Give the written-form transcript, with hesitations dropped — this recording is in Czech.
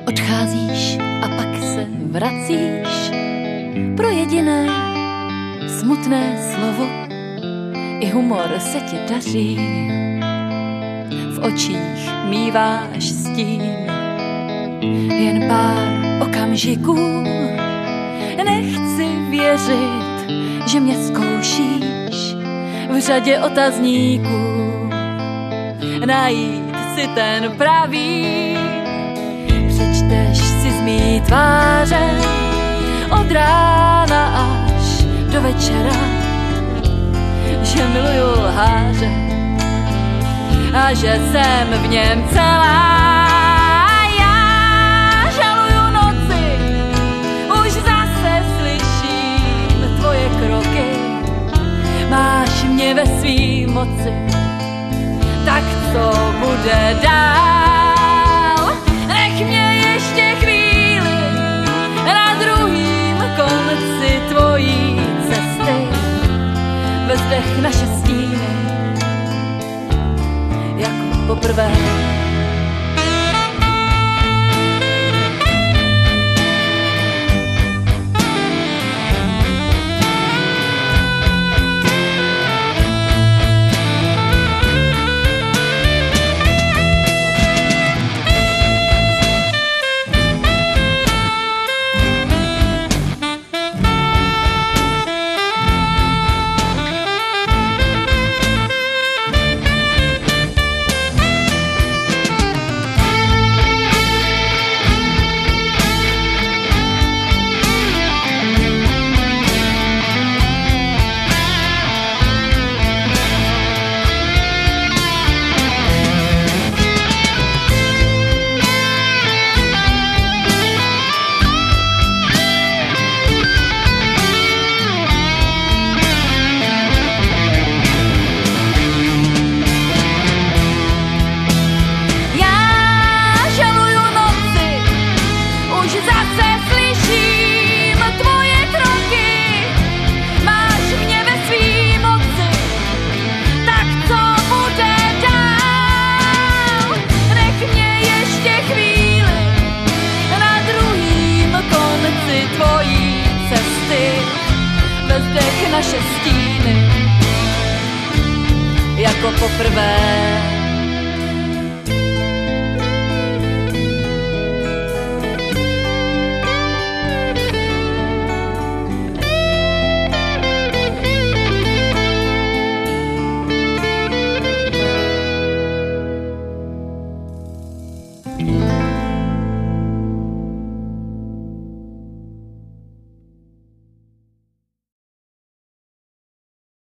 Odcházíš a pak se vracíš pro jediné smutné slovo. I humor se ti daří, v očích míváš stín. Jen pár okamžiků, nechci věřit, že mě zkoušíš v řadě otazníků najít si ten pravý. Přečteš si z mý tváře od rána až do večera, že miluju lháře a že jsem v něm celá. Já žaluju noci, už zase slyším tvoje kroky. Máš mě ve svý moci, tak co bude dál? Nech mě ještě chvíli na druhým konci tvojí cesty. Vezdech naše stíny, jako poprvé. Naše stíny, jako poprvé.